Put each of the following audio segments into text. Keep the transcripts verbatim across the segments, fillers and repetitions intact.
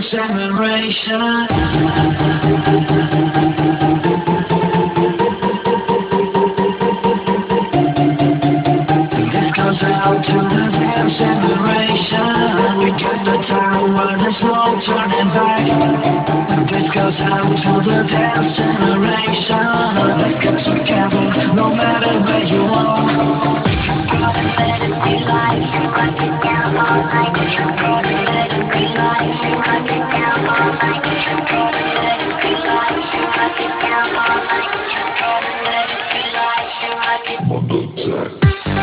dance generation. This goes out to the dance generation. We got the time where there's no turning back. This goes out to the dance generation. Let's get together, no matter where you are. Gonna let it be life, rock it down all night. Gonna let it be life, rock it down all night. Gonna let it be life, rock it down all night. Gonna let it be life, rock it. Mother Jack.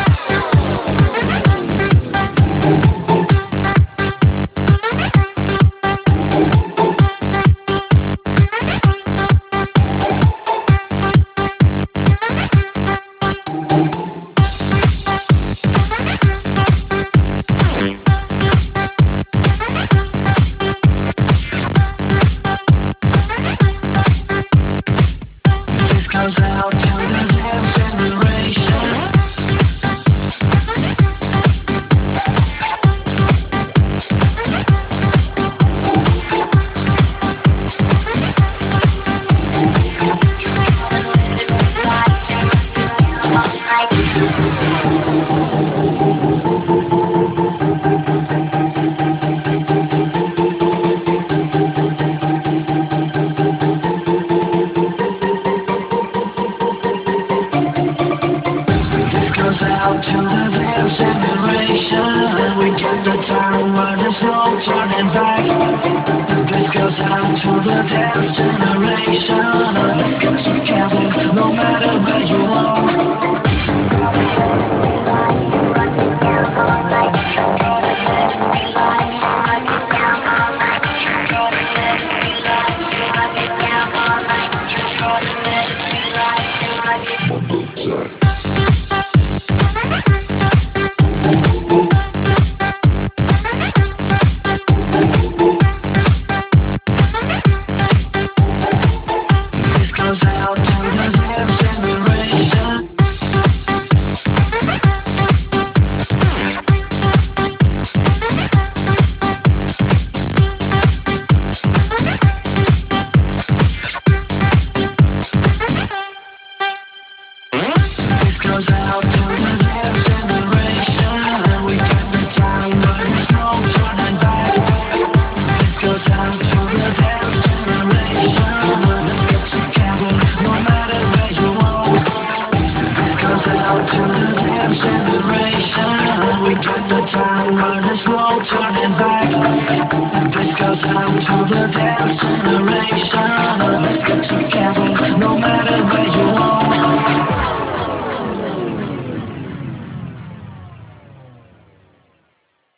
Out to the dance generation. We get the time where there's no turning back. This goes out to the dance generation. Let's get together, no matter where you are. Rock it down all night. Gonna let it be life. Rock it down all night. Gonna let it be life. Rock it down all night. Gonna let it be life. Rock it. Mother Jack. Turning back. This goes out to the dance generation.